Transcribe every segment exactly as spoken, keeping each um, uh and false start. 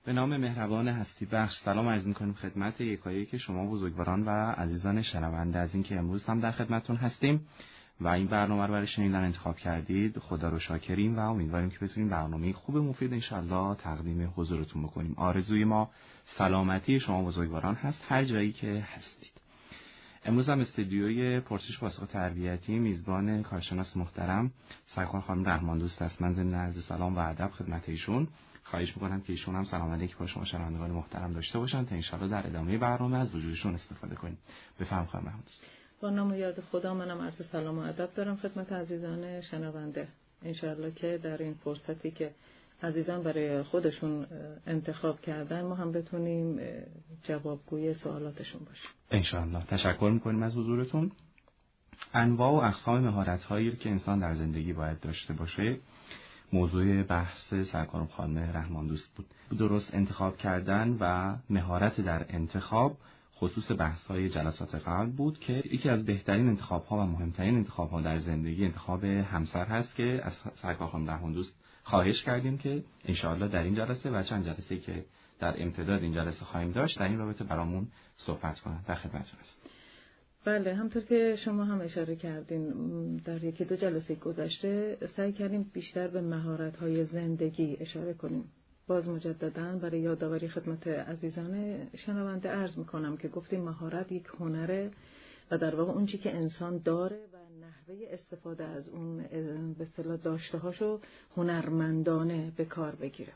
به نام مهربان هستی بخش سلام عرض می‌کنیم خدمت یکایک شما بزرگواران و عزیزان شنونده از اینکه امروز هم در خدمتتون هستیم و این برنامه رو برای شنیدن انتخاب کردید. خدا رو شاکریم و امیدواریم که بتونیم برنامه خوب مفید انشالله تقدیم حضورتون بکنیم. آرزوی ما سلامتی شما بزرگواران هست هر جایی که هستید. امروز هم استودیوی پرسش پاسخ تربیتی میزبان کارشناس محترم سرکار خانم رحماندوست است. من ضمن عرض سلام و ادب خدمت ایشون خواهش میکنم که ایشون هم سلام علیک با شما شنوندگان محترم داشته باشن تا انشالله در ادامه برنامه از وجودشون استفاده کنیم. بفرمایید خانم رحماندوست. با نام و یاد خدا منم عرض سلام و ادب دارم خدمت عزیزان شنونده. انشالله که در این فرصتی که عزیزان برای خودشون انتخاب کردن ما هم بتونیم جوابگوی سوالاتشون باشیم. انشالله. تشکر میکنیم از حضورتون. انواع و اقسام مهارت‌هایی که انسان در زندگی باید داشته باشه موضوع بحث سرکار خانم رحماندوست بود. درست انتخاب کردن و مهارت در انتخاب خصوص بحث‌های جلسات قبل بود که یکی از بهترین انتخاب‌ها و مهمترین انتخاب‌ها در زندگی انتخاب همسر هست که از سرکار خانم رحماندوست خواهش کردیم که انشاءالله در این جلسه و چند جلسه‌ای که در امتداد این جلسه خواهیم داشت در این رابطه برامون صحبت کنن. در خدمتتون هستم. بله، همطور که شما هم اشاره کردین در یکی دو جلسه گذشته سعی کردیم بیشتر به مهارت‌های زندگی اشاره کنیم. باز مجدداً برای یادآوری خدمت عزیزان شنونده عرض می‌کنم که گفتیم مهارت یک هنره و در واقع اون چیزی که انسان داره و نحوه استفاده از اون به اصطلاح داشته‌هاشو هنرمندانه به کار بگیره.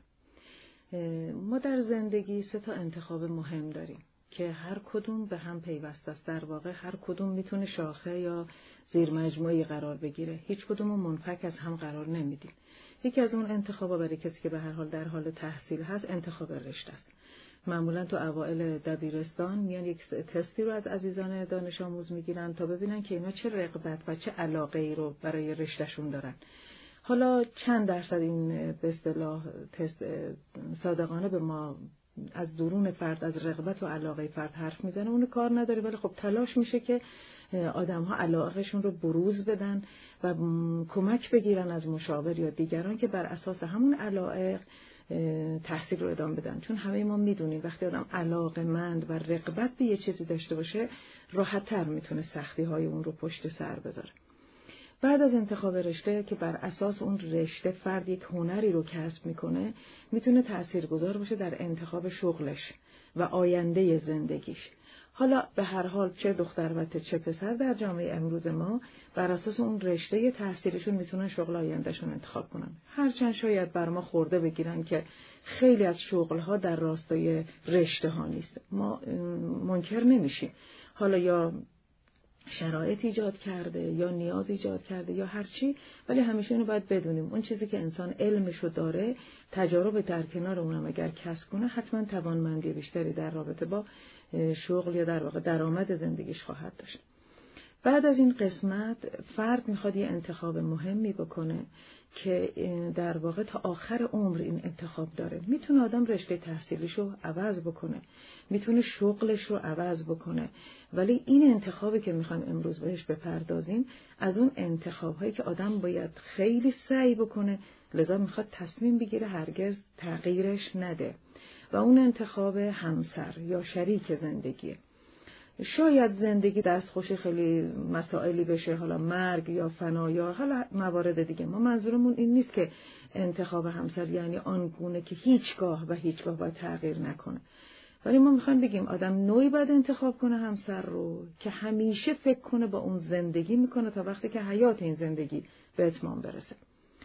ما در زندگی سه تا انتخاب مهم داریم که هر کدوم به هم پیوسته است. در واقع هر کدوم میتونه شاخه یا زیر مجموعه‌ای قرار بگیره. هیچ کدوم رو منفک از هم قرار نمیدیم. یکی از اون انتخابا برای کسی که به هر حال در حال تحصیل هست انتخاب رشته است. معمولا تو اوایل دبیرستان میان یک تستی رو از عزیزان دانش آموز میگیرن تا ببینن که اینا چه رغبت و چه علاقه ای رو برای رشتهشون دارن. حالا چند درصد این به اصطلاح تست صادقانه به ما از درون فرد از رغبت و علاقه فرد حرف میزنه اون کار نداره، ولی خب تلاش میشه که آدم‌ها علاقهشون رو بروز بدن و کمک بگیرن از مشاور یا دیگران که بر اساس همون علایق تحصیل رو ادامه بدن. چون همه ما میدونیم وقتی آدم علاقه‌مند و رغبت به یه چیزی داشته باشه راحت‌تر میتونه سختی‌های اون رو پشت سر بذاره. بعد از انتخاب رشته که بر اساس اون رشته فرد یک هنری رو کسب میکنه میتونه تاثیرگذار باشه در انتخاب شغلش و آینده زندگیش. حالا به هر حال چه دختر و چه پسر در جامعه امروز ما بر اساس اون رشته تحصیلشون میتونن شغل آیندهشون انتخاب کنن. هرچند شاید بر ما خورده بگیرن که خیلی از شغلها در راستای رشته ها نیست. ما منکر نمیشیم. حالا یا شرایط ایجاد کرده یا نیاز ایجاد کرده یا هر چی، ولی همیشه اینو باید بدونیم اون چیزی که انسان علمشو داره تجارب در کنار اونم اگر کسب کنه حتما توانمندی بیشتری در رابطه با شغل یا در واقع درآمد زندگیش خواهد داشت. بعد از این قسمت فرد میخواد یه انتخاب مهمی بکنه که در واقع تا آخر عمر این انتخاب داره. میتونه آدم رشته تحصیلیشو عوض بکنه، میتونه شغلش رو عوض بکنه، ولی این انتخابی که میخوایم امروز بهش بپردازیم از اون انتخاب‌هایی که آدم باید خیلی سعی بکنه، لذا میخواد تصمیم بگیره هرگز تغییرش نده و اون انتخاب همسر یا شریک زندگیه. شاید زندگی دستخوش خیلی مسائلی بشه، حالا مرگ یا فنا یا حالا موارد دیگه. ما منظورمون این نیست که انتخاب همسر یعنی آن گونه که هیچگاه و هیچگاه باید تغییر نکنه، ولی ما میخوایم بگیم آدم نوعی باید انتخاب کنه همسر رو که همیشه فکر کنه با اون زندگی میکنه تا وقتی که حیات این زندگی به اتمام برسه.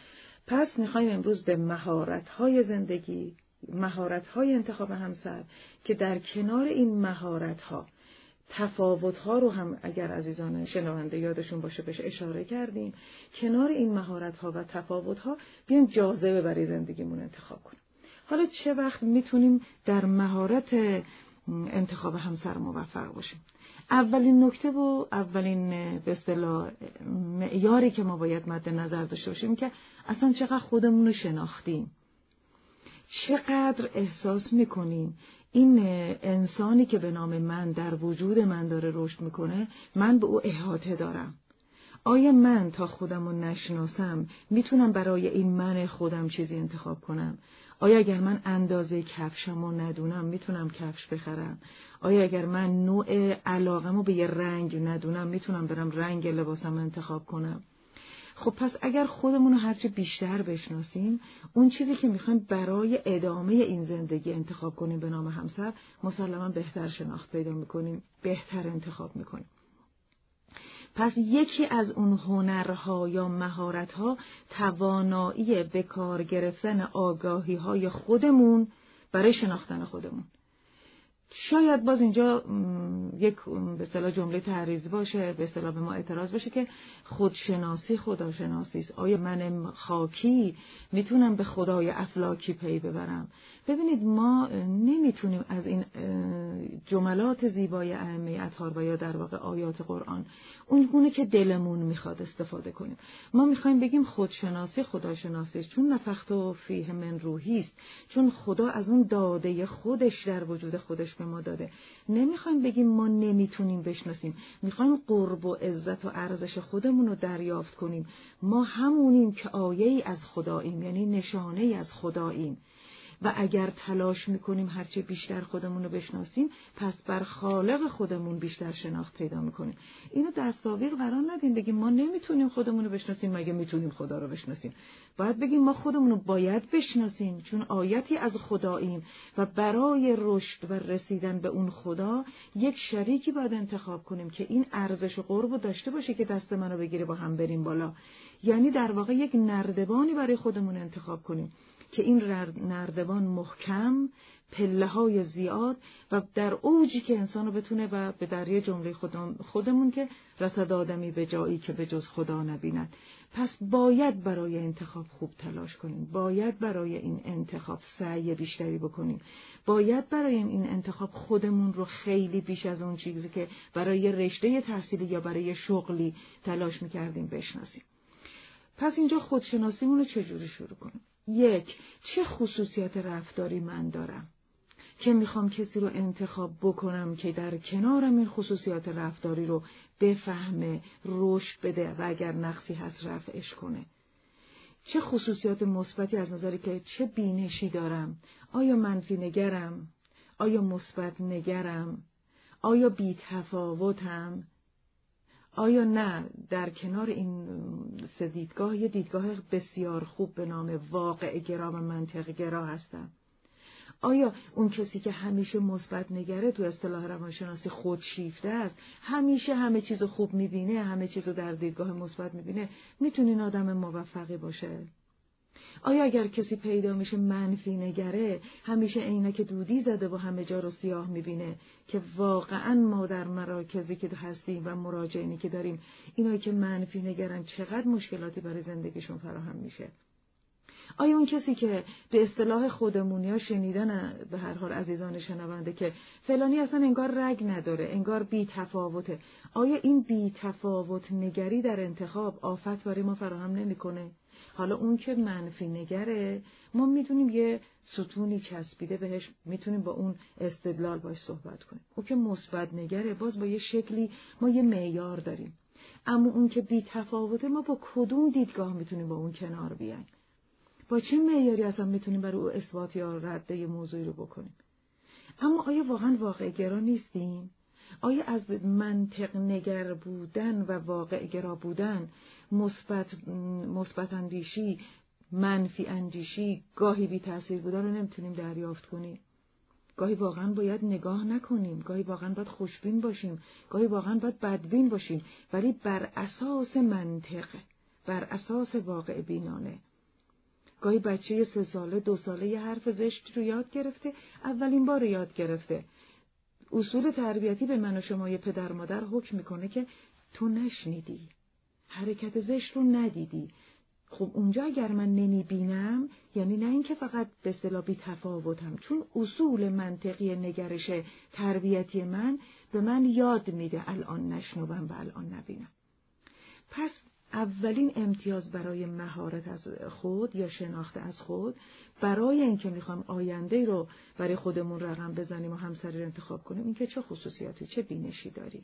پس میخوایم امروز به مهارت‌های زندگی، مهارت‌های انتخاب همسر که در کنار این مهارت‌ها تفاوت‌ها رو هم اگر عزیزان شنونده یادشون باشه بهش اشاره کردیم، کنار این مهارت‌ها و تفاوت‌ها بیایم جاذبه برای زندگیمون انتخاب کنیم. حالا چه وقت میتونیم در مهارت انتخاب همسر موفق باشیم؟ اولین نکته و اولین به اصطلاح معیاری که ما باید مد نظر داشته باشیم که اصلا چقدر خودمون رو شناختیم، چقدر احساس میکنیم این انسانی که به نام من در وجود من داره رشد میکنه من به او احاطه دارم. آیا من تا خودم رو نشناسم میتونم برای این من خودم چیزی انتخاب کنم؟ آیا اگر من اندازه کفشمو ندونم میتونم کفش بخرم؟ آیا اگر من نوع علاقمو به یه رنگ ندونم میتونم برم رنگ لباسم انتخاب کنم؟ خب پس اگر خودمون رو هرچی بیشتر بشناسیم، اون چیزی که میخوایم برای ادامه این زندگی انتخاب کنیم به نام همسر، مسلماً بهتر شناخت پیدا میکنیم، بهتر انتخاب میکنیم. پس یکی از اون هنرها یا مهارتها توانایی به کار گرفتن آگاهی‌های خودمون برای شناختن خودمون. شاید باز اینجا یک به اصطلاح جمله تعریض باشه، به اصطلاح به ما اعتراض بشه که خودشناسی خداشناسی است. آیا من خاکی میتونم به خدای افلاکی پی ببرم؟ ببینید ما نمیتونیم از این جملات زیبای ائمه اطهار و یا در واقع آیات قرآن اون گونه که دلمون میخواد استفاده کنیم. ما میخوایم بگیم خودشناسی خداشناسی است، چون نفخت فیه من روحی است، چون خدا از اون داده خودش در وجود خودش به ما داده. نمیخوایم بگیم ما نمیتونیم بشناسیم، میخوایم قرب و عزت و ارزش خودمون رو دریافت کنیم. ما همونیم که آیه‌ای از خداییم، یعنی نشانه‌ای از خداییم. و اگر تلاش میکنیم هرچه بیشتر خودمون رو بشناسیم، پس بر خالق خودمون بیشتر شناخت پیدا میکنیم. اینو دستاویز قرار ندیم بگیم ما نمیتونیم خودمون رو بشناسیم مگه میتونیم خدا رو بشناسیم. باید بگیم ما خودمون رو باید بشناسیم چون آیتی از خداییم و برای رشد و رسیدن به اون خدا یک شریکی باید انتخاب کنیم که این ارزش و قرب رو داشته باشه که دست منو بگیره با هم بریم بالا. یعنی در واقع یک نردبانی برای خودمون انتخاب کنیم که این نردبان محکم، پله های زیاد و در اوجی که انسانو بتونه و به دریای جمله خودمون, خودمون که رسد آدمی به جایی که به جز خدا نبیند. پس باید برای انتخاب خوب تلاش کنیم، باید برای این انتخاب سعی بیشتری بکنیم، باید برای این انتخاب خودمون رو خیلی بیش از اون چیزی که برای رشته تحصیلی یا برای شغلی تلاش میکردیم بشناسیم. پس اینجا خودشناسیمون رو چجوری شروع کنیم؟ یک، چه خصوصیت رفتاری من دارم که میخوام کسی رو انتخاب بکنم که در کنارم این خصوصیات رفتاری رو بفهمه، رشد بده و اگر نقصی هست رفعش کنه. چه خصوصیات مثبتی از نظری که چه بینشی دارم؟ آیا منفی نگرم؟ آیا مثبت نگرم؟ آیا بی تفاوتم؟ آیا نه در کنار این سه دیدگاه یه دیدگاه بسیار خوب به نام واقع گرا و منطق گرا هستم؟ آیا اون کسی که همیشه مثبت نگره تو اصطلاح روانشناسی خودشیفته است، همیشه همه چیزو خوب میبینه، همه چیزو در دیدگاه مثبت میبینه، میتونه این آدم موفقی باشه؟ آیا اگر کسی پیدا میشه منفی نگره، همیشه عینک دودی زده و همه جا رو سیاه میبینه که واقعا ما در مراکزی که هستیم و مراجعینی که داریم اینایی که منفی نگرن چقدر مشکلاتی برای زندگیشون فراهم میشه؟ آیا اون کسی که به اصطلاح خودمون یا شنیدن به هر حال عزیزان شنونده که فلانی اصلا انگار رگ نداره، انگار بی تفاوته، آیا این بی تفاوت نگری در انتخاب آفت برای ما فراهم نمیکنه؟ حالا اون که منفی نگره ما میتونیم یه ستونی چسبیده بهش، میتونیم با اون استدلال باش صحبت کنیم. اون که مثبت نگره باز با یه شکلی ما یه معیار داریم. اما اون که بی تفاوته ما با کدوم دیدگاه میتونیم با اون کنار بیایم؟ با چه معیاری اصلا میتونیم برای او اثبات یا رد یه موضوعی رو بکنیم؟ اما آیا واقعا واقع گرا نیستیم؟ آیا از منطق نگر بودن و واقع گرا بودن، مثبت مثبت اندیشی، منفی اندیشی، گاهی بی تأثیر بودن رو نمیتونیم دریافت کنیم؟ گاهی واقعا باید نگاه نکنیم، گاهی واقعا باید خوشبین باشیم، گاهی واقعا باید بدبین باشیم، ولی بر اساس منطق، بر اساس واقع بینانه. گاهی بچه سه ساله دو ساله یه حرف زشت رو یاد گرفته، اولین بار یاد گرفته. اصول تربیتی به من و شما یه پدر مادر حکم میکنه که تو نشنیدی، حرکت زشت رو ندیدی. خب اونجا اگر من نمیبینم یعنی نه اینکه فقط به اصطلاح بی تفاوتم، چون اصول منطقی نگرش تربیتی من به من یاد میده الان نشنوم و الان نبینم. پس اولین امتیاز برای مهارت از خود یا شناخت از خود، برای اینکه میخوام آینده رو برای خودمون رقم بزنیم و همسری رو انتخاب کنیم، این که چه خصوصیاتی، چه بینشی داریم.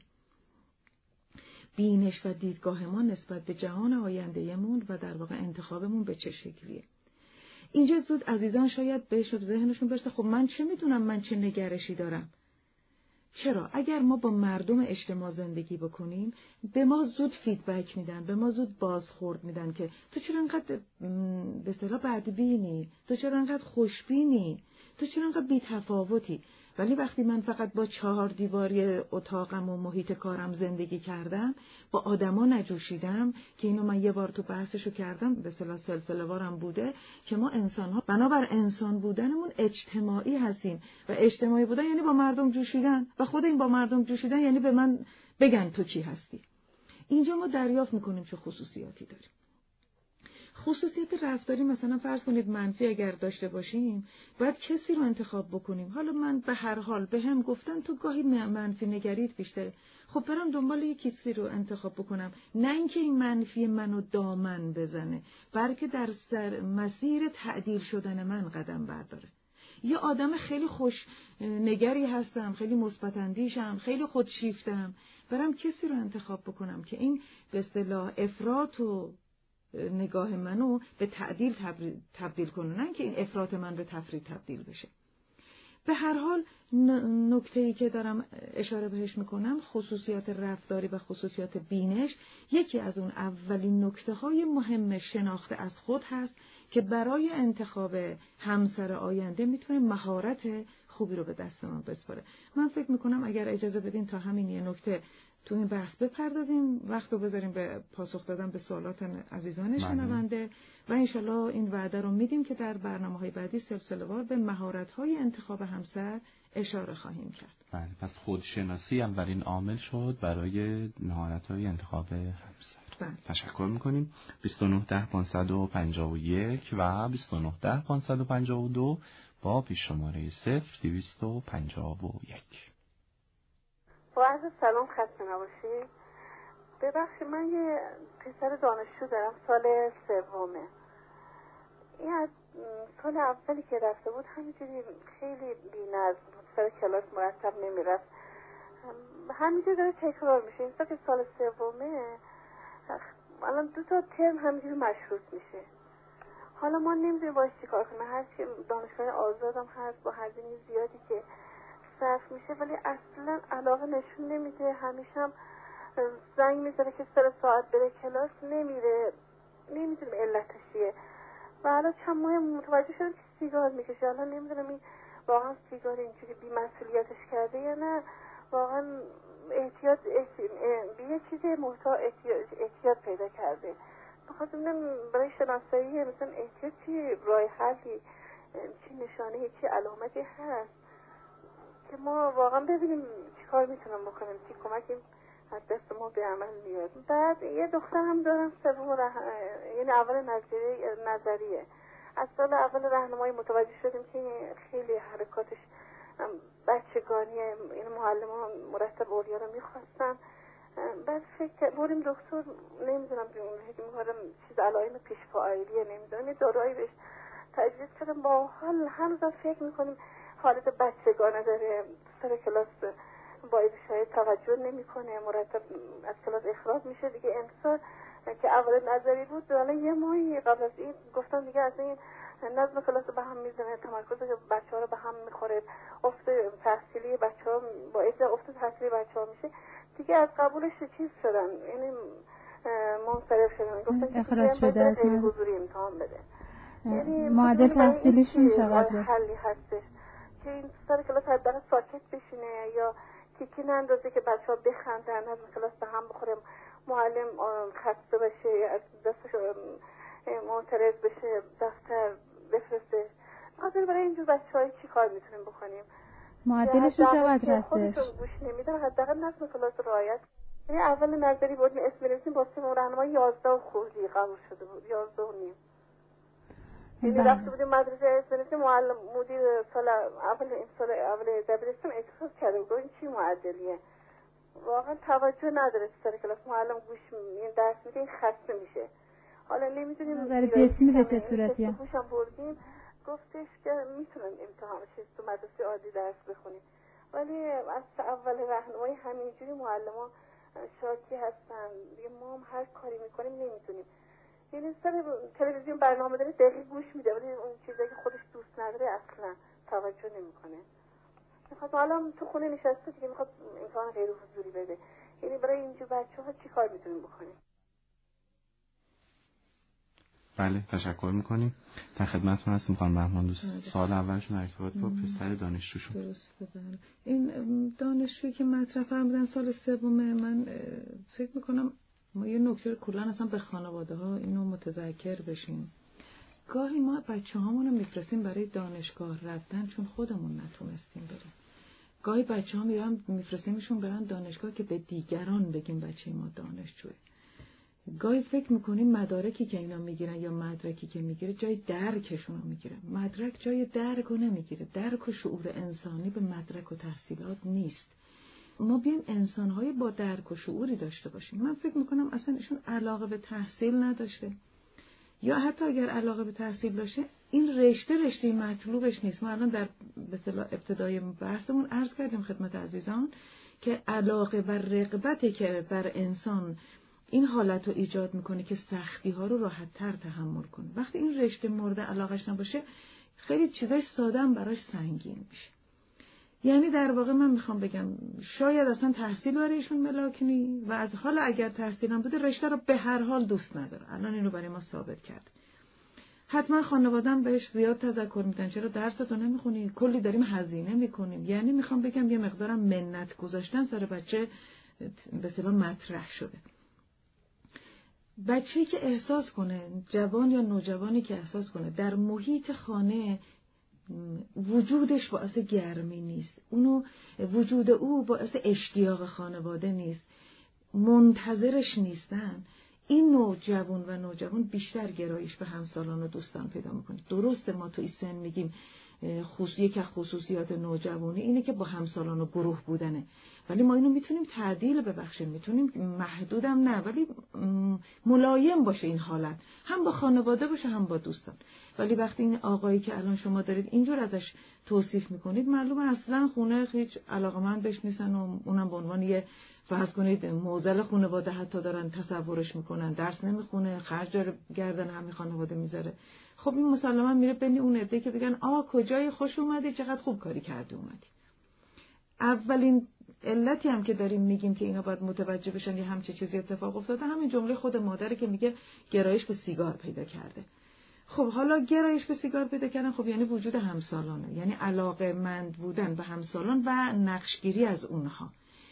بینش و دیدگاه ما نسبت به جهان آینده‌مون و در واقع انتخابمون به چه شکلیه. اینجا زود عزیزان شاید بهش ذهنشون برسه خب من چه میدونم من چه نگرشی دارم. چرا؟ اگر ما با مردم اجتماع زندگی بکنیم به ما زود فیدبک میدن، به ما زود بازخورد میدن که تو چرا انقدر به اصطلاح بدبینی، تو چرا انقدر خوشبینی، تو چرا انقدر بی‌تفاوتی. ولی وقتی من فقط با چهار دیواری اتاقم و محیط کارم زندگی کردم، با آدما نجوشیدم، که اینو من یه بار تو بحثشو کردم، به اصطلاح سلسله وارم بوده که ما انسان‌ها بنابر انسان بودنمون اجتماعی هستیم و اجتماعی بودن یعنی با مردم جوشیدن و خود این با مردم جوشیدن یعنی به من بگن تو کی هستی. اینجا ما دریافت میکنیم چه خصوصیاتی داریم. خصوصیت رفتاری مثلا فرض کنید منفی اگر داشته باشیم باید کسی رو انتخاب بکنیم. حالا من به هر حال به هم گفتن تو گاهی منفی نگریت بیشتره، خب برم دنبال یک کسی رو انتخاب بکنم، نه اینکه این منفی منو دامن بزنه بلکه در سر مسیر تعدیل شدن من قدم برداره. یه آدم خیلی خوش نگری هستم، خیلی مثبت اندیشم، خیلی خودشیفتم، برم کسی رو انتخاب بکنم که این به اصطلاح افراط و نگاه منو به تعدیل تبدیل کنه، نه که این افراط من به تفرید تبدیل بشه. به هر حال نکته‌ای که دارم اشاره بهش میکنم خصوصیات رفتاری و خصوصیات بینش، یکی از اون اولین نکته‌های مهم شناخت از خود هست که برای انتخاب همسر آینده میتونه مهارت خوبی رو به دست ما بسپاره. من فکر میکنم اگر اجازه بدین تا همین یه نکته تو این بحث بپردازیم، وقت رو بذاریم به پاسخ دادن به سوالات عزیزان شنونده و انشالله این وعده رو میدیم که در برنامه‌های بعدی سلسله‌وار به مهارت‌های انتخاب همسر اشاره خواهیم کرد. بله، پس خودشناسی اولین عامل شد برای مهارت‌های انتخاب همسر. بله. تشکر می‌کنیم. بیست و نه ده پانصد و پنجاه و یک و بیست و نه ده پانصد و پنجاه و دو با پیش شماره صفر دویست و پنجاه و یک. با عرض سلام، خسته نباشید. ببخشید من یه پسر دانشجو دارم، سال سومه. این از سال اولی که رفته بود همینجوری خیلی بی‌نظم بود، سر کلاس مرتب نمیرفت، همینجوری داره تکرار میشه. این که سال سومه الان دو تا ترم همینجوری مشروط میشه. حالا ما نمیدونیم باید چیکار کنیم. هر چی دانشگاه آزادم هست با هزینه زیادی که صرف میشه ولی اصلا علاقه نشون نمیده، همیشه هم زنگ میزنه که سر ساعت بره کلاس نمیره، نمیدونم علتش چیه. و حالا چند ماه متوجه شدم که سیگار میکشه. حالا نمیدونم این واقعا سیگار اینجوری بی مسئولیتش کرده یا نه واقعا احتیاط به یه چیزی محتاط احتیاط پیدا کرده. بخاطر ببینم برای شناسایی مثلا احتیاط چی راه حلی، چی نشانه، چی علامتی هست که ما واقعا ببینیم چی کار میتونم بکنیم، چی کمکی از دست ما به عمل میاد. بعد یه دختر هم دارم سوم رح... یعنی اول نظریه نظریه از سال اول راهنمایی متوجه شدیم که خیلی حرکاتش بچگانیه، این معلم ها مرتب اولیا رو میخواستن. بعد فکر بریم دکتر، نمیدونم میگم چیز علائم پیش فاعلیه، نمیدونم یه داروهایی بهش تجویز کردم. با حال هنوز فکر میکنیم حالت بچگانه داره، سر کلاس باید شاید توجه نمیکنه، مرتب از کلاس اخراج میشه دیگه. امسال که اول نظری بود حالا یه ماهی قبل از این گفتن دیگه از این نظم کلاس به هم میزنه، تمرکز بچه‌ها رو به هم میخوره، افت تحصیلی بچه‌ها باعث افت تحصیلی بچه‌ها میشه دیگه. از قبولش چیز شدن، یعنی منصرف شدن، گفتن اخراج شده از غیر حضوری امتحان بده. یعنی معدل تحصیلیشون چقدره؟ حلی هستش که این سر کلاس حداقل ساکت بشینه یا کیکی نندازه که بچه‌ها بخندن، از کلاس به هم بخوره، معلم خسته بشه، از دستش معترض بشه، دفتر بفرسته. خاطر برای اینجور بچه‌ها چی کار میتونیم بکنیم؟ معدلشون چقدر هستش؟ خودشون گوش نمیدن، حداقل نظم کلاس رعایت. یعنی اول نظری بود اسم نویسیم با سیم راهنمایی یازده و خوردی قبول شده بود، یازده و نیم. یعنی رفته بودیم مدرسه اسم معلم مدیر سال اول این سال اول دبیرستان اعتراض کرده بود این چی معدلیه، واقعا توجه نداره سر کلاس، معلم گوش این درس میده این خسته میشه. حالا نمیدونیم نظر جسمی به چه صورتیه؟ خوشم بردیم گفتش که میتونن امتحان چیز تو مدرسه عادی درس بخونیم، ولی از اول راهنمایی همینجوری معلمان شاکی هستن دیگه. ما هم هر کاری میکنیم نمیتونیم. یعنی سر تلویزیون برنامه داره دقیق گوش میده، ولی اون چیزایی که خودش دوست نداره اصلا توجه نمیکنه. میخواد حالا تو خونه نشسته دیگه میخواد امکان غیر حضوری بده. یعنی برای اینجور بچه‌ها چی کار میتونیم بکنیم؟ بله تشکر میکنیم. در خدمتتون هستیم خانم بهمن دوست. سال اولشون ارتباط با پسر دانشجوشون. درست بله. این دانشجویی که مطرح فرمودن سال سومه، من فکر میکنم ما یه نکته کلا اصلا به خانواده ها اینو متذکر بشیم. گاهی ما بچه هامونو میفرستیم برای دانشگاه رفتن چون خودمون نتونستیم بریم. گاهی بچه ها میرن میفرستیمشون برن دانشگاه که به دیگران بگیم بچه ما دانشجوه. گاهی فکر میکنیم مدارکی که اینا میگیرن یا مدرکی که میگیره جای درکشون رو میگیره. مدرک جای درک رو نمیگیره. درک و شعور انسانی به مدرک و تحصیلات نیست. ما بیایم انسانهای با درک و شعوری داشته باشیم. من فکر میکنم اصلا ایشون علاقه به تحصیل نداشته، یا حتی اگر علاقه به تحصیل داشته این رشته رشته مطلوبش نیست. ما الان در به اصطلاح ابتدای بحثمون عرض کردیم خدمت عزیزان که علاقه و رغبتی که بر انسان این حالت رو ایجاد میکنه که سختی ها رو راحت تر تحمل کنه. وقتی این رشته مورد علاقش نباشه خیلی چیزای ساده هم براش سنگین میشه. یعنی در واقع من میخوام بگم شاید اصلا تحصیل برایشون ملاک نی و از حال اگر تحصیل هم بوده رشته رو به هر حال دوست نداره. الان اینو برای ما ثابت کرد. حتما خانواده‌ام بهش زیاد تذکر میدن چرا درستو نمیخونی، کلی داریم هزینه میکنیم. یعنی میخوام بگم یه مقدارم منت گذاشتن سر بچه به اصطلاح مطرح شده. بچه‌ای که احساس کنه، جوان یا نوجوانی که احساس کنه در محیط خانه وجودش باعث گرمی نیست، اونو وجود او باعث اشتیاق خانواده نیست، منتظرش نیستن، این نوع جوان و نوجوان بیشتر گرایش به همسالان و دوستان پیدا میکنه. درسته ما تو این سن میگیم خصوصی که خصوصیات نوجوانی اینه که با همسالان و گروه بودنه، ولی ما اینو میتونیم تعدیل ببخشیم، میتونیم محدودم نه ولی ملایم باشه این حالت، هم با خانواده باشه هم با دوستان. ولی وقتی این آقایی که الان شما دارید اینجور ازش توصیف میکنید معلومه اصلا خونه هیچ علاقه‌مند بهش نیستن و اونم به عنوان یه فرض کنید معضل خانواده حتی دارن تصورش میکنن، درس نمیخونه، خرج گردن همین خانواده میذاره. خب این مسلما میره بین اون عده که بگن آ کجای خوش اومدی، چقدر خوب کاری کردی اومدی. اولین علتی هم که داریم میگیم که اینا باید متوجه بشن یه همچه چیزی اتفاق افتاده همین جمله خود مادره که میگه گرایش به سیگار پیدا کرده. خب حالا گرایش به سیگار پیدا کردن خب یعنی وجود همسالانه، یعنی علاقه مند بودن به همسالان و نقشگیری از اونها.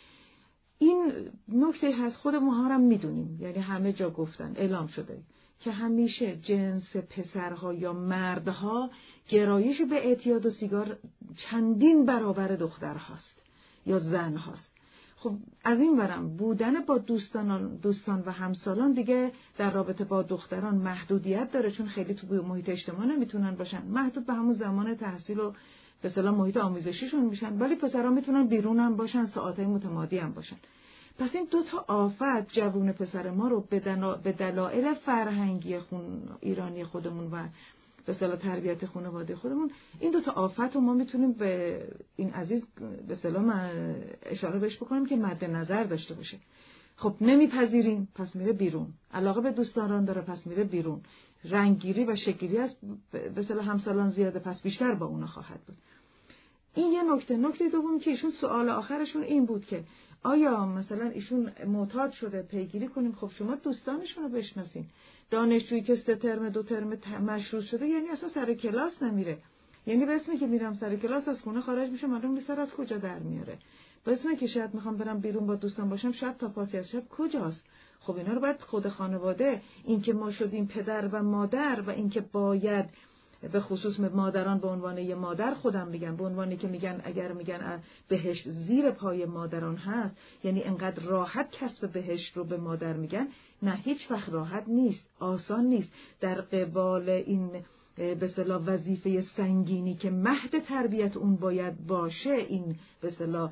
این نکته هست خود ما هم میدونیم، یعنی همه جا گفتن اعلام شده که همیشه جنس پسرها یا مردها گرایش به اعتیاد و سیگار چندین برابر دخترهاست یا زنهاست. خب از این ورم بودن با دوستان دوستان و همسالان دیگه در رابطه با دختران محدودیت داره، چون خیلی تو محیط اجتماع نمیتونن باشن، محدود به همون زمان تحصیل و به اصطلاح محیط آموزشیشون میشن، ولی پسرها میتونن بیرون هم باشن، ساعتای متمادی هم باشن. پس این دو تا آفت جوون پسر ما رو به دلایل فرهنگی خون ایرانی خودمون و به اصطلاح تربیت خانواده خودمون، این دو تا آفت رو ما میتونیم به این عزیز به اصطلاح اشاره بهش بکنیم که مد نظر داشته باشه. خب نمیپذیریم پس میره بیرون، علاقه به دوستان داره پس میره بیرون، رنگگیری و شکلی از به اصطلاح همسالان زیاده پس بیشتر با اونا خواهد بود. این یه نکته. نکته دوم که ایشون سوال آخرشون این بود که آیا مثلا ایشون معتاد شده پیگیری کنیم. خب شما دوستانشون رو بشناسین. دانشجویی که سه ترم دو ترم مشروط شده یعنی اصلا سر کلاس نمیره، یعنی به اسمی که میرم سر کلاس از خونه خارج میشه معلوم نیست از کجا در میاره، به اسمی که شاید میخوام برم بیرون با دوستان باشم شاید تا پاسی از شب کجاست. خب اینا رو باید خود خانواده، این که ما شدیم پدر و مادر و این که باید به خصوص مادران به عنوان یه مادر خودم میگم، به عنوانی که میگن اگر میگن بهشت زیر پای مادران هست یعنی انقدر راحت کسب بهشت رو به مادر میگن، نه هیچ وقت راحت نیست، آسان نیست. در قبال این به اصطلاح وظیفه سنگینی که مهد تربیت اون باید باشه این به اصطلاح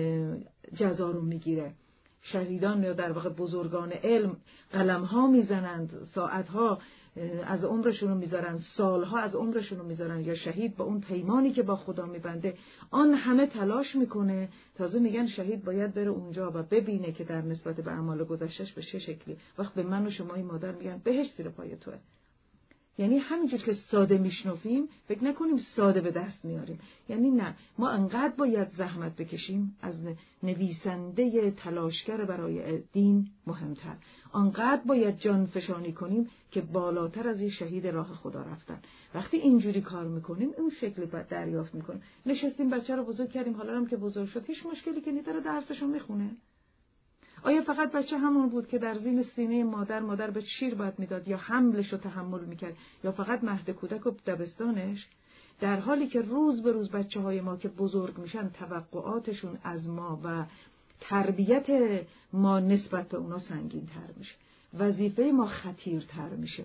جزا رو میگیره. شهیدان یا در واقع بزرگان علم قلم ها میزنند، ساعت ها از عمرشون رو میذارن، سالها از عمرشون رو میذارن، یا شهید با اون پیمانی که با خدا میبنده آن همه تلاش میکنه، تازه میگن شهید باید بره اونجا و ببینه که در نسبت به اعمال گذشتهش به چه شکلی. وقت به من و شمای مادر میگن بهشت زیر پای توئه. یعنی همینجور که ساده میشنفیم فکر نکنیم ساده به دست میاریم. یعنی نه، ما انقدر باید زحمت بکشیم، از نویسنده تلاشگر برای دین مهمتر، انقدر باید جان فشانی کنیم که بالاتر از این شهید راه خدا رفتن. وقتی اینجوری کار میکنیم اون شکلی بعد دریافت میکنیم. نشستیم بچه رو بزرگ کردیم، حالا هم که بزرگ شد هیچ مشکلی که نیست، داره درسشو میخونه. آیا فقط بچه همون بود که در زیر سینه مادر مادر به شیر باید میداد یا حملش رو تحمل میکرد، یا فقط مهد کودک و دبستانش؟ در حالی که روز به روز بچه های ما که بزرگ میشن توقعاتشون از ما و تربیت ما نسبت به اونا سنگین تر میشه، وظیفه ما خطیرتر میشه.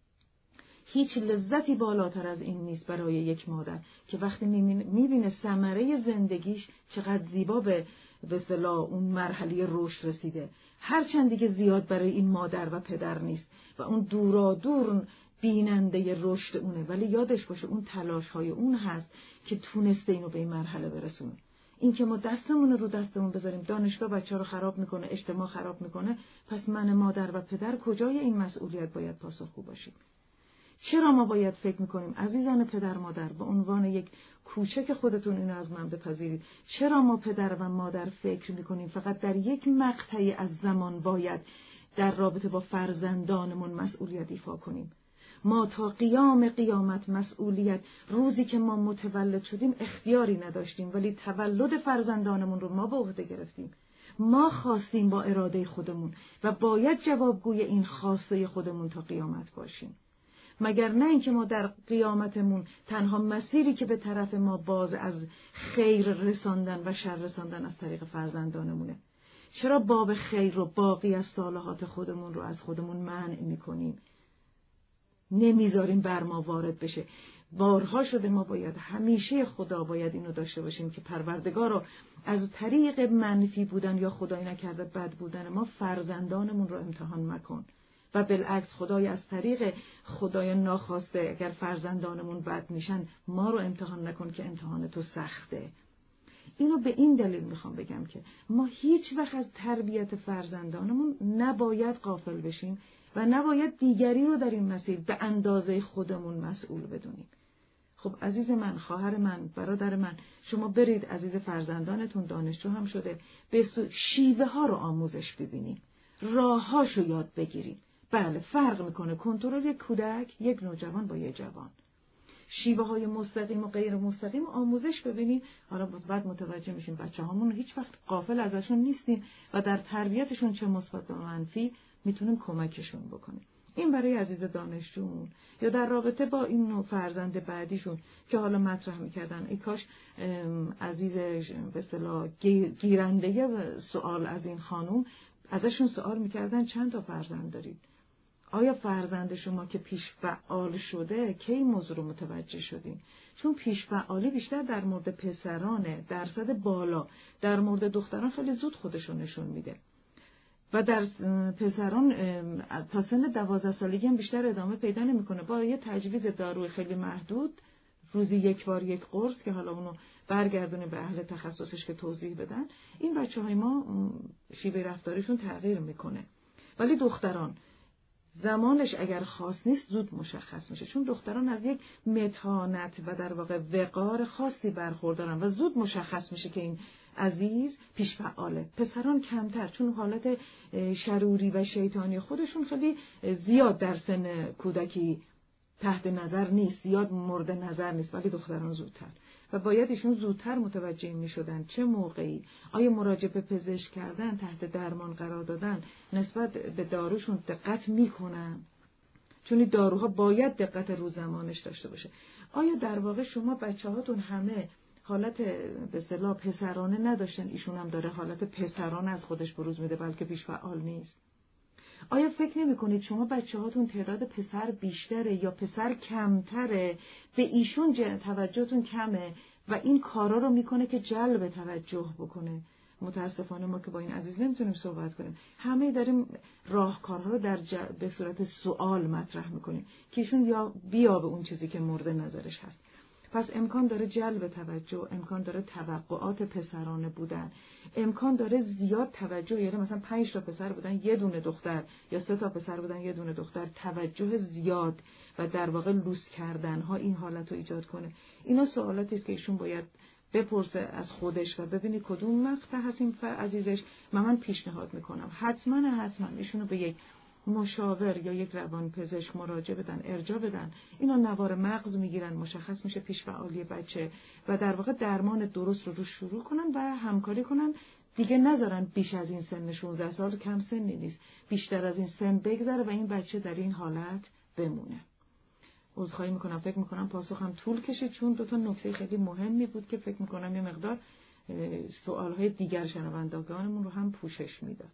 هیچ لذتی بالاتر از این نیست برای یک مادر که وقتی میبینه ثمره زندگیش چقدر زیبا به به اصطلاح اون مرحله رشد رسیده. هرچند دیگه زیاد برای این مادر و پدر نیست و اون دورا دور بیننده رشد اونه، ولی یادش باشه اون تلاش های اون هست که تونسته اینو به این مرحله برسونه. این که ما دستمون رو دستمون بذاریم دانشگاه بچه رو خراب میکنه، اجتماع خراب میکنه، پس من مادر و پدر کجای این مسئولیت باید پاسخگو باشیم؟ چرا ما باید فکر میکنیم عزیزان پدر مادر به عنوان یک کوچک خودتون اینو از من بپذیرید، چرا ما پدر و مادر فکر میکنیم فقط در یک مقطعی از زمان باید در رابطه با فرزندانمون مسئولیت ایفا کنیم؟ ما تا قیام قیامت مسئولیت، روزی که ما متولد شدیم اختیاری نداشتیم، ولی تولد فرزندانمون رو ما به عهده گرفتیم. ما خواستیم با اراده خودمون و باید جوابگوی این خواسته خودمون تا قیامت باشیم. مگر نه اینکه ما در قیامتمون تنها مسیری که به طرف ما باز از خیر رساندن و شر رساندن از طریق فرزندانمونه؟ چرا باب خیر رو باقی از صالحات خودمون رو از خودمون منع میکنیم؟ نمیذاریم بر ما وارد بشه. بارها شده ما باید همیشه خدا باید اینو داشته باشیم که پروردگار رو از طریق منفی بودن یا خدای نکرده بد بودن ما فرزندانمون رو امتحان مکن، و بالعکس خدای از طریق خدای ناخواسته اگر فرزندانمون بد میشن ما رو امتحان نکن که امتحان تو سخته. اینو به این دلیل میخوام بگم که ما هیچ وقت از تربیت فرزندانمون نباید غافل بشیم و نباید دیگری رو در این مسیر به اندازه خودمون مسئول بدونیم. خب عزیز من، خواهر من، برادر من، شما برید عزیز فرزندانتون دانشجو هم شده، به شیوه ها رو آموزش ببینید، راه‌هاش رو یاد بگیرید. بله فرق میکنه کنترل یک کودک، یک نوجوان با یک جوان. شیوه های مستقیم و غیر مستقیم آموزش ببینید، حالا بعد متوجه میشیم بچه هامون هیچ وقت غافل ازشون نیستیم و در تربیتشون چه مثبت و منفی میتونیم کمکشون بکنیم. این برای عزیز دانشجومون یا در رابطه با این نوع فرزند بعدیشون که حالا مطرح میکردن. ای کاش عزیز به اصطلاح گیرنده سوال از این خانم ازشون سوال میکردن چند تا فرزند دارید؟ آیا فرزند شما که پیش فعال شده کی این موضوع رو متوجه شدین؟ چون پیش فعالی بیشتر در مورد پسرانه، درصد بالا، در مورد دختران خیلی زود خودشون نشون میده و در پسران تا سن دوازده سالگی هم بیشتر ادامه پیدا نمیکنه. با یه تجویز داروی خیلی محدود، روزی یک بار یک قرص که حالا اونو برگردونه به اهل تخصصش که توضیح بدن، این بچه‌های ما شیوه رفتاریشون تغییر میکنه. ولی دختران زمانش اگر خاص نیست زود مشخص میشه، چون دختران از یک متانت و در واقع وقار خاصی برخوردارن و زود مشخص میشه که این عزیز پیش فعاله. پسران کمتر، چون حالت شروری و شیطانی خودشون خیلی زیاد در سن کودکی تحت نظر نیست، زیاد مورد نظر نیست، ولی دختران زودتر و باید ایشون زودتر متوجه می شدن چه موقعی آیا مراجعه به پزشک کردن، تحت درمان قرار دادن، نسبت به داروشون دقت می کنن، چون این داروها باید دقت رو زمانش داشته باشه. آیا در واقع شما بچه هاتون همه حالت به اصطلاح پسرانه نداشتن، ایشون هم داره حالت پسرانه از خودش بروز میده بلکه پیش فعال نیست؟ آیا فکر نمی کنید شما بچه هاتون تعداد پسر بیشتره یا پسر کمتره، به ایشون توجهتون کمه و این کارا رو میکنه که جلب توجه بکنه متاسفانه ما که با این عزیز نمیتونیم صحبت کنیم، همه داریم راهکارها رو در ج... به صورت سوال مطرح میکنیم که ایشون یا بیا به اون چیزی که مورد نظرش هست. پس امکان داره جلب توجه، امکان داره توقعات پسرانه بودن، امکان داره زیاد توجه، یعنی مثلا پنج تا پسر بودن یه دونه دختر، یا سه تا پسر بودن یه دونه دختر، توجه زیاد و در واقع لوس کردن ها این حالت رو ایجاد کنه. اینا سوالاتی است که ایشون باید بپرسه از خودش و ببینی کدوم مقطع هست این عزیزش. من من پیشنهاد میکنم حتما حتما ایشونو به یک مشاور یا یک روانپزشک مراجعه بدن، ارجاع بدن. اینا نوار مغز میگیرن، مشخص میشه پیش فعالی بچه و در واقع درمان درست رو رو شروع کنن و همکاری کنن. دیگه نذارن بیش از این سن شانزده سال کم سنی نیست، بیشتر از این سن بگذره و این بچه در این حالت بمونه. عذرخواهی میکنم، فکر میکنم پاسخم طول کشید چون دو تا نکته خیلی مهمی بود که فکر میکنم یه مقدار سوالهای دیگر شنوندگانمون رو هم پوشش میداد.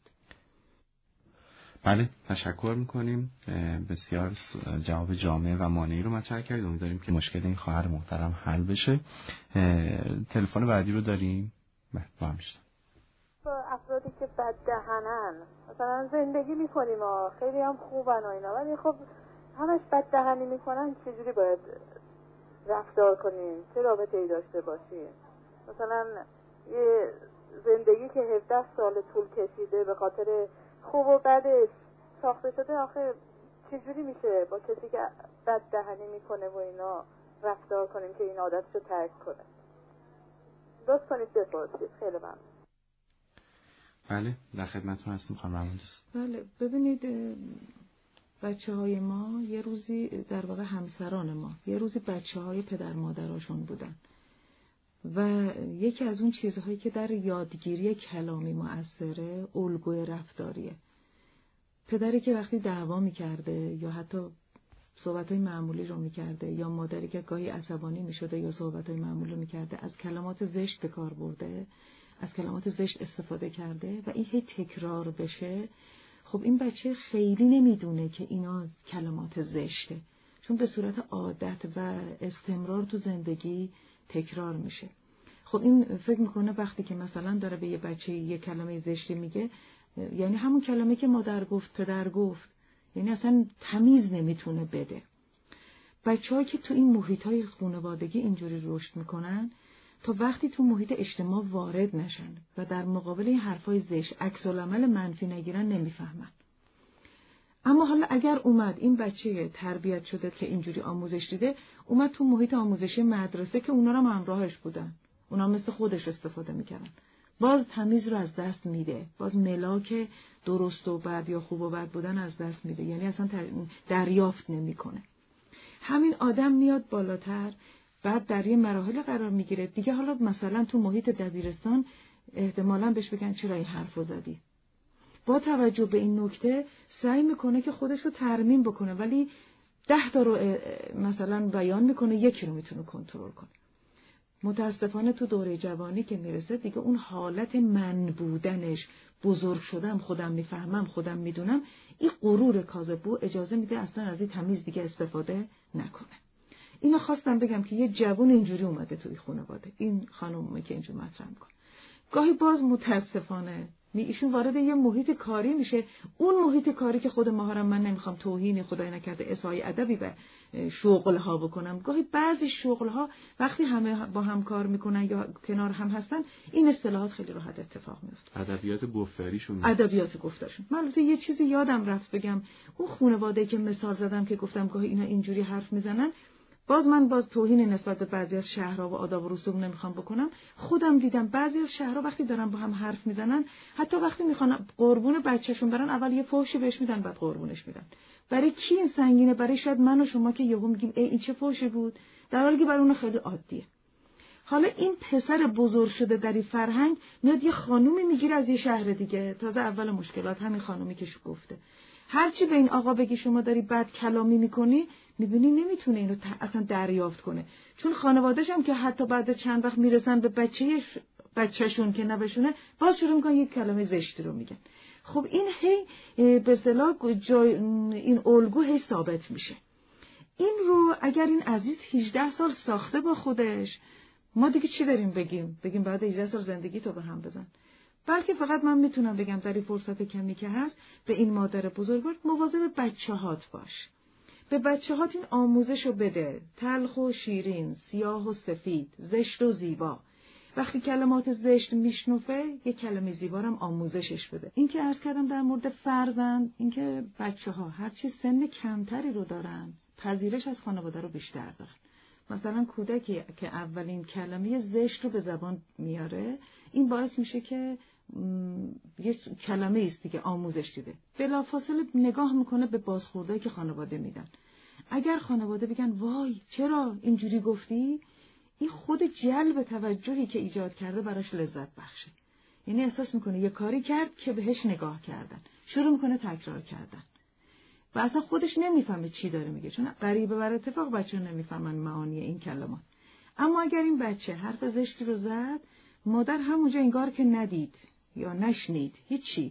بله، تشکر میکنیم. بسیار جواب جامع و مانعی رو مطرح کردید. امیدواریم که مشکل این خواهر محترم حل بشه. تلفن بعدی رو داریم. بله، با هم شد. افرادی که بد دهنن، مثلا زندگی میکنیم و خیلی هم خوبن و اینا، ولی خب همش بد دهنی میکنن، چجوری باید رفتار کنیم؟ چه رابطه ای داشته باشیم؟ مثلا یه زندگی که هفده سال طول کشیده به خاطر خوب و بدش ساخته شده، آخه چجوری میشه با کسی که بد دهنی میکنه و اینا رفتار کنیم که این عادتشو ترک کنه؟ دوست کنید بپرسید. خیلی ممنون. بله، در خدمتتون هستیم خانم رحم‌دوست. بله، ببینید بچه های ما یه روزی در واقع همسران ما یه روزی بچه های پدر مادراشون بودن و یکی از اون چیزهایی که در یادگیری کلامی مؤثره الگوی رفتاریه. پدری که وقتی دعوا میکرده یا حتی صحبتهای معمولی رو میکرده، یا مادری که گاهی عصبانی میشده یا صحبتهای معمولی رو میکرده، از کلمات زشت به کار برده، از کلمات زشت استفاده کرده و این هی تکرار بشه، خب این بچه خیلی نمیدونه که اینا کلمات زشته، چون به صورت عادت و استمرار تو زندگی تکرار میشه. خب این فکر میکنه وقتی که مثلا داره به یه بچه یه کلمه زشتی میگه، یعنی همون کلمه که مادر گفت، پدر گفت، یعنی اصلا تمیز نمیتونه بده. بچه‌ها که تو این محیط‌های خانوادگی اینجوری رشد میکنن، تا وقتی تو محیط اجتماع وارد نشن و در مقابل این حرفای زشت عکس‌العمل منفی نگیرن، نمیفهمن. اما حالا اگر اومد این بچه تربیت شده که اینجوری آموزش دیده، اومد تو محیط آموزشی مدرسه که اونا رو همراهش بودن، اونا مثل خودش استفاده میکردن، باز تمیز رو از دست میده، باز ملاک درست و بد یا خوب و بد بودن از دست میده، یعنی اصلا دریافت نمیکنه. همین آدم میاد بالاتر، بعد در یه مراحل قرار میگیره دیگه. حالا مثلا تو محیط دبیرستان احتمالاً بهش بگن چرا این حرفو زدی. با توجه به این نکته سعی میکنه که خودش رو ترمیم بکنه، ولی ده تا رو مثلا بیان میکنه، یکی رو میتونه کنترل کنه. متاسفانه تو دوره جوانی که میرسه دیگه اون حالت من بودنش، بزرگ شدم، خودم میفهمم، خودم میدونم، این غرور کاذبو اجازه میده اصلا از این تمیز دیگه استفاده نکنه. اینو خواستم بگم که یه جوان اینجوری اومده توی خانواده، این خانومه که اینجور مطرح میکنه. گاهی باز متاسفانه ایشون وارد یه محیط کاری میشه، اون محیط کاری که خود ماهارم، من نمیخوام توهین خدای نکرده اسای ادبی به شغلها بکنم، گاهی بعضی شغلها وقتی همه با هم کار میکنن یا کنار هم هستن، این اصطلاحات خیلی راحت اتفاق میفته. ادبیات گفتاریشون ادبیات گفتارشون. من البته یه چیزی یادم رفت بگم، اون خانواده که مثال زدم که گفتم گاهی اینا اینجوری حرف میزنن، باز من باز توهین نسبت به بعضی از شهرها و آداب و رسوم نمیخوام بکنم. خودم دیدم بعضی از شهرها وقتی دارن با هم حرف میزنن، حتی وقتی میخوان قربون بچه‌شون برن، اول یه فحشی بهش میدن بعد قربونش میدن. برای کی این سنگینه؟ برای شاید من و شما که یهو میگیم ای این چه فحشی بود، در حالی که برای اون خیلی عادیه. حالا این پسر بزرگ شده در این فرهنگ میاد یه خانومی میگیره از یه شهر دیگه، تازه اول مشکلات همین خانومی که شو گفته. هرچی به این آقا بگی شما داری بد کلامی میکنی، میبینی نمیتونه اینو اصلا دریافت کنه، چون خانواده‌ش هم که حتی بعد چند وقت میرسن به بچه‌ش بچه‌شون که نبشونه، باز شروع میکنن یک کلمه زشتی رو میگن. خب این هی به اصطلاح این الگو هی ثابت میشه. این رو اگر این عزیز هجده سال ساخته با خودش، ما دیگه چی داریم بگیم؟ بگیم بعد هجده سال زندگی تو به هم بزن. بلکه فقط من میتونم بگم در این فرصت کمی که هست به این مادر بزرگوار مواظب بچه‌هات باش. به بچه‌هات این آموزشو بده، تلخ و شیرین، سیاه و سفید، زشت و زیبا. وقتی کلمات زشت میشنفه، یه کلمه زیبا هم آموزشش بده. این که عرض کردم در مورد فرزند، این که بچه‌ها هرچی سن کمتری رو دارن، پذیرش از خانواده رو بیشتر دارن. مثلا کودکی که اولین کلمه زشت رو به زبان میاره، این باعث میشه که یه کلمه است دیگه آموزش دیده. بلافاصله نگاه میکنه به بازخوردایی که خانواده میدن. اگر خانواده بگن وای چرا اینجوری گفتی، این خود جلب توجهی که ایجاد کرده براش لذت بخشه. یعنی احساس میکنه یه کاری کرد که بهش نگاه کردن، شروع میکنه تکرار کردن و اصلا خودش نمیفهمه چی داره میگه، چون غریبه بر اتفاق بچه نمیفهمن معانی این کلمات. اما اگر این بچه حرف زشتی رو زد، مادر همونجا انگار که ندید یا نشنید هیچی،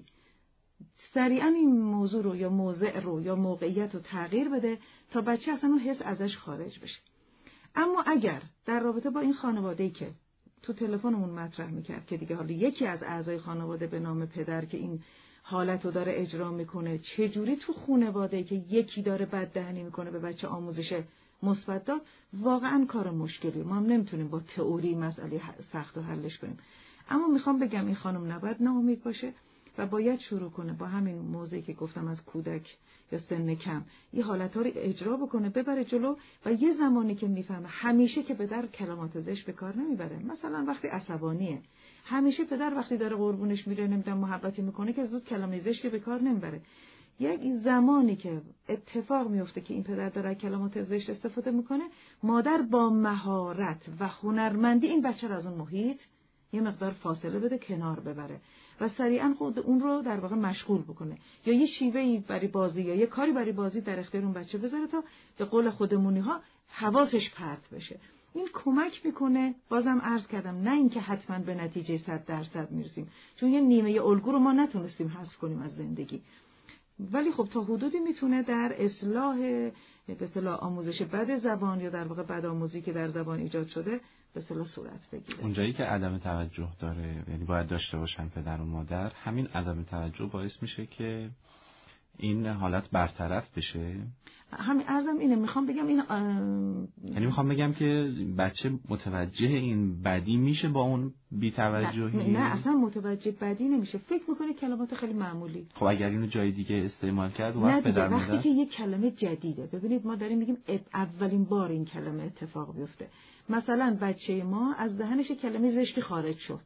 سریعا این موضوع رو یا موضع رو یا موقعیت رو تغییر بده تا بچه اصلا اون حس ازش خارج بشه. اما اگر در رابطه با این خانواده‌ای که تو تلفنمون مطرح میکرد که دیگه حالا یکی از اعضای خانواده به نام پدر که این حالت رو داره اجرا میکنه، چجوری تو خانواده‌ای که یکی داره بددهنی میکنه به بچه آموزش مثبت داد، واقعا کار مشکلی. ما هم نمیتونیم با تئوری مسئله سخت رو حلش کنیم. اما میخوام بگم این خانم نباید ناامید باشه و باید شروع کنه با همین موضوعی که گفتم از کودک یا سن کم این حالت‌ها رو اجرا بکنه، ببره جلو و یه زمانی که میفهمه همیشه که پدر کلمات زشت به کار نمیبره، مثلا وقتی عصبانیه، همیشه پدر وقتی داره قربونش میره نمیدونم محبتی میکنه که زود کلمه زشتی به کار نمیبره. یک زمانی که اتفاق میفته که این پدر داره کلمات زشت استفاده میکنه، مادر با مهارت و هنرمندی این بچه رو از اون محیط یه مقدار فاصله بده، کنار ببره و سریعا خود اون رو در واقع مشغول بکنه، یا یه شیوهی برای بازی یا یه کاری برای بازی در اختیار اون بچه بذاره تا به قول خودمونی ها حواسش پرت بشه. این کمک میکنه. بازم عرض کردم نه اینکه حتما به نتیجه صد درصد میرسیم، چون یه نیمه الگو رو ما نتونستیم حذف کنیم از زندگی، ولی خب تا حدودی میتونه در اصلاح به اصطلاح آموزش بد زبان یا در واقع بد آموزی که در زبان ایجاد شده به اصطلاح صورت بگیره. اونجایی که عدم توجه داره، یعنی باید داشته باشن پدر و مادر، همین عدم توجه باعث میشه که این حالت برطرف بشه. همین عرضم اینه، میخوام بگم این آ... یعنی میخوام بگم که بچه متوجه این بدی میشه با اون بی‌توجهی؟ نه, نه اصلا متوجه بدی نمیشه، فکر میکنه کلمات خیلی معمولی. خب اگر اینو جای دیگه استعمال کرد وقت پدر مادر، وقتی که یک کلمه جدیده، ببینید ما داریم میگیم اولین بار این کلمه اتفاق بیفته، مثلا بچه ما از دهنش کلمه زشتی خارج شد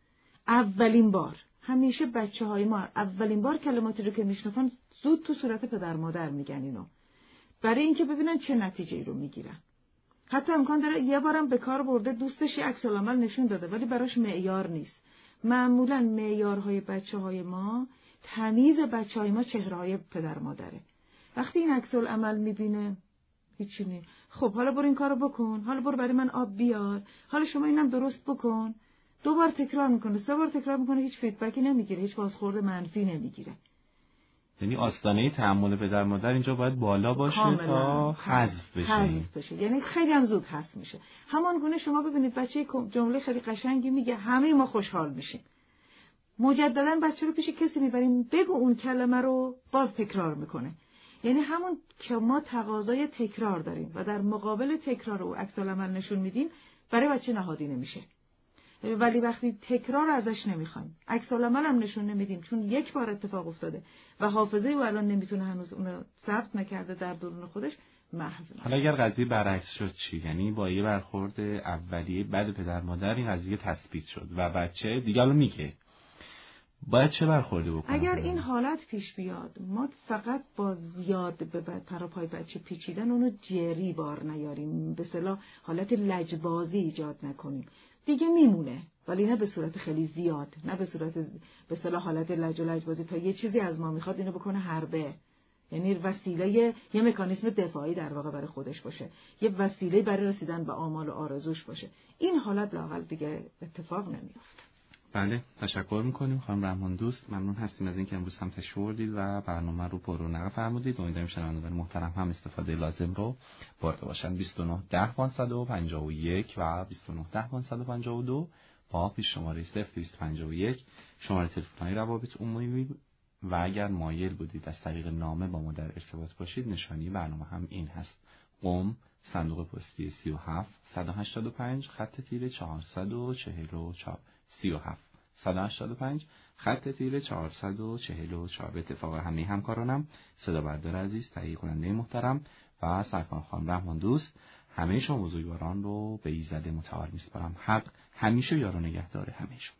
اولین بار. همیشه بچه های ما اولین بار کلماتی رو که میشنفن زود تو صورت پدر مادر میگن اینو، برای اینکه ببینن چه نتیجه‌ای رو میگیرن. حتی امکان داره یه بارم به کار برده دوستش یه عکس العمل نشون داده ولی براش معیار نیست. معمولاً معیارهای بچه‌های ما، تمیز بچه‌های ما چهره‌های پدر مادره. وقتی این عکس العمل میبینه هیچی نیست، خب حالا برو این کارو بکن، حالا برو برای من آب بیار، حالا شما اینم درست بکن. دو بار تکرار میکنه، سه بار تکرار میکنه، هیچ فیدبکی نمیگیره، هیچ بازخورد منفی نمیگیره. یعنی آستانه تحمل پدر مادر اینجا باید بالا باشه کاملا تا حذف بشه. حذف بشه یعنی خیلی هم زود حذف میشه. همان گونه شما ببینید بچه جمله خیلی قشنگی میگه همه ما خوشحال میشیم، مجددا بچه رو پیش کسی میبریم بگو اون کلمه رو، باز تکرار میکنه. یعنی همون که ما تقاضای تکرار داریم و در مقابل تکرار او عکس العمل نشون میدیم، برای بچه نهادی نمیشه. ولی وقتی تکرار ازش نمیخوایم، عکس العمل هم نشون نمیدیم چون یک بار اتفاق افتاده و حافظه او الان نمیتونه هنوز اونو ثبت نکرده در درون خودش، محو. حالا اگر قضیه برعکس شد چی؟ یعنی با یه برخورد اولیه بعد پدر مادر این قضیه تثبیت شد و بچه دیگه الان میگه، باید چه برخوردی بکنه؟ اگر این حالت پیش بیاد، ما فقط با زیاد به پروپای بچه پیچیدن اونو جری بار نیاریم، به اصطلاح حالت لجبازی ایجاد نکنیم، دیگه میمونه، ولی نه به صورت خیلی زیاد، نه به صورت به اصطلاح حالت لج و لجبازی تا یه چیزی از ما میخواد اینو بکنه حربه، یعنی وسیله یه مکانیزم دفاعی در واقع برای خودش باشه، یه وسیله برای رسیدن به آمال و آرزوش باشه. این حالت لااقل دیگه اتفاق نمیافته. بله، تشکر میکنیم خانم رحمان دوست، ممنون هستیم از اینکه امروز هم تشریف آوردید و برنامه رو پررونق فرمودید. امیدواریم شنوندگان محترم هم استفاده لازم رو برده باشن. بیست و نه ده پانصد و پنجاه و یک و بیست و نه ده پانصد و پنجاه و دو با پیش شماره صفر دویست و پنجاه و یک شماره تلفن‌های روابط عمومی و اگر مایل بودید از طریق نامه با ما در ارتباط باشید نشانی برنامه هم این هست: قم، صندوق پستی سی و هفت صد و هشتاد و پنج خط تیره چهارصد و چهل و چهار سی و هفت صد و هشتاد و پنج خط تیره چهارصد و چهل و چهار. به اتفاق همه همکارانم، صدا بردار عزیز، تهیه کننده محترم و سرکار خانم رحمان دوست، همه شما بزرگواران رو به ایزد متعال میسپارم. حق همیشه یار و نگهدار همه شما.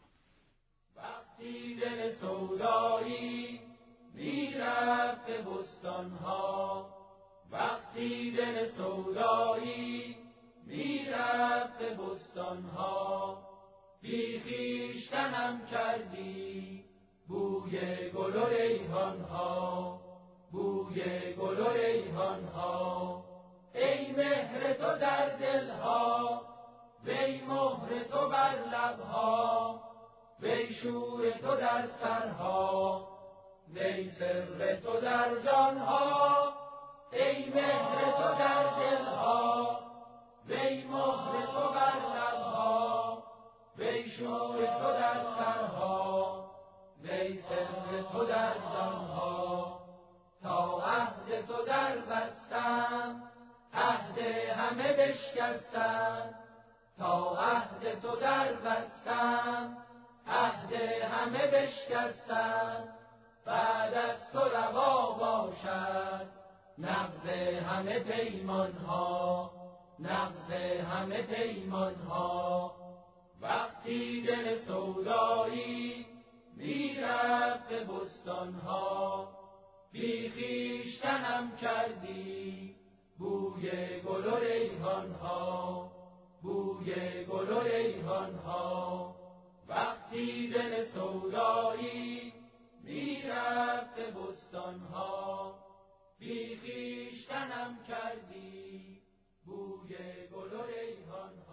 وقتی دل سودایی میرفت به بستانها، وقتی دل سودایی میرفت به بستانها، بی خویشتنم کردی بوی گل و ریحانها، بوی گل و ریحانها. ای مهر تو در دلها، وی مهر تو بر لبها، وی شور تو در سرها، وی سر تو در جانها. ای مهر تو در دلها، وی مهر تو بر لبها، وی شور تو در سرها، وی سر تو در جانها. تا عهد تو در بستم، عهد همه بشکستم، تا عهد تو در بستم، عهد همه بشکستم. بعد از تو روا باشد نقض همه پیمانها، نقض همه پیمانها. وقتی دل سودایی میرفت به بستانها، بی خویشتنم کردی بوی گل و ریحانها، بوی گل و ریحانها. وقتی دل سودایی میرفت به بستانها، بی خویشتنم کردی بوی گل و ریحانها.